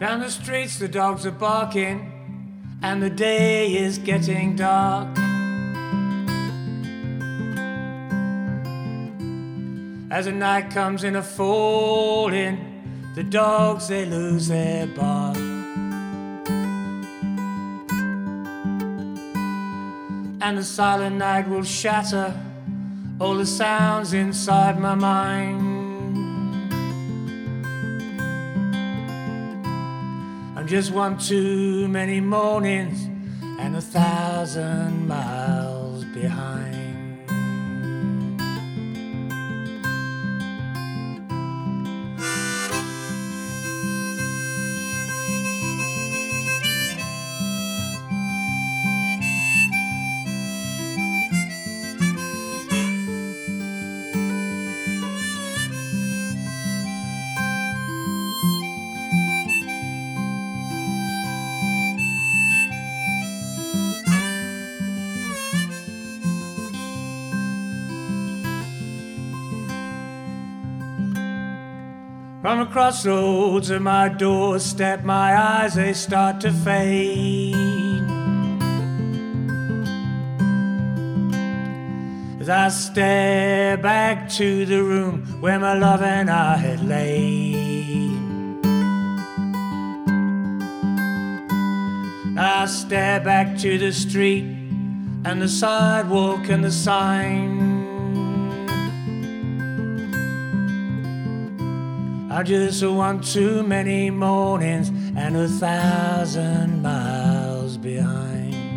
Down the streets the dogs are barking, and the day is getting dark. As the night comes in a falling, the dogs they lose their bark. And the silent night will shatter all the sounds inside my mind. I'm just one too many mornings and 1,000 miles behind. From the crossroads of my doorstep, my eyes they start to fade. As I stare back to the room where my love and I had laid, I stare back to the street and the sidewalk and the sign. I just want too many mornings and 1,000 miles behind.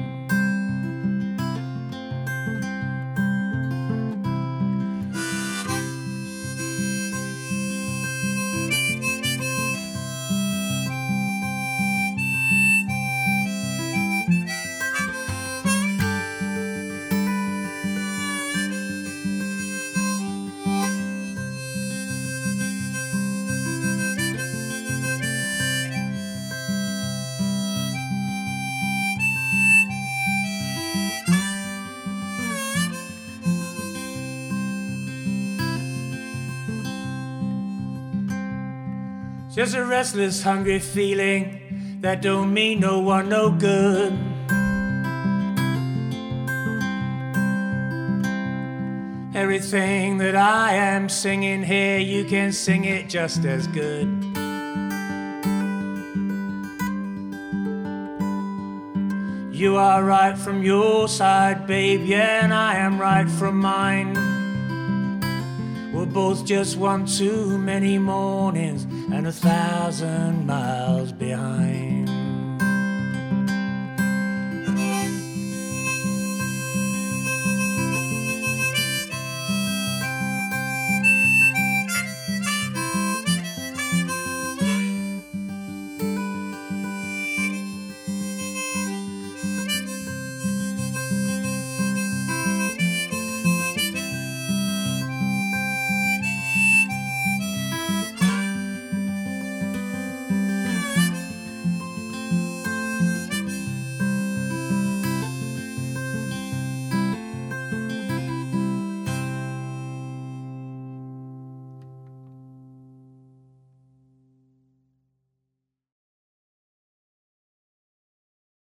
Just a restless, hungry feeling that don't mean no one no good. Everything that I am singing here, you can sing it just as good. You are right from your side, babe, yeah, and I am right from mine. We're both just one too many mornings and 1,000 miles behind.